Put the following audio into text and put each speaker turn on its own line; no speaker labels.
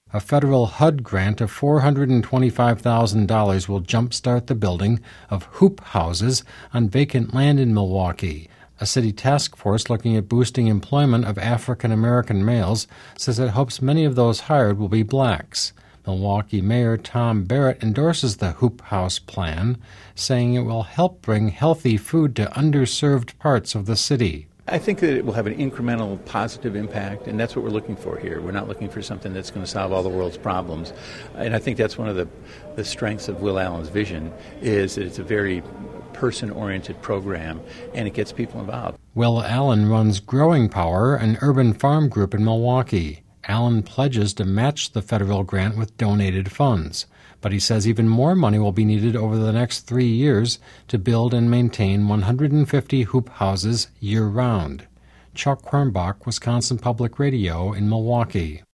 A federal HUD grant of $425,000 will jumpstart the building of hoop houses on vacant land in Milwaukee. A city task force looking at boosting employment of African American males says it hopes many of those hired will be blacks. Milwaukee Mayor Tom Barrett endorses the Hoop House plan, saying it will help bring healthy food to underserved parts of the city.
I think that it will have an incremental positive impact, and that's what we're looking for here. We're not looking for something that's going to solve all the world's problems. And I think that's one of the strengths of Will Allen's vision, is that it's a very person-oriented program, and it gets people involved.
Will Allen runs Growing Power, an urban farm group in Milwaukee. Allen pledges to match the federal grant with donated funds, but he says even more money will be needed over the next 3 years to build and maintain 150 hoop houses year-round. Chuck Quirmbach, Wisconsin Public Radio in Milwaukee.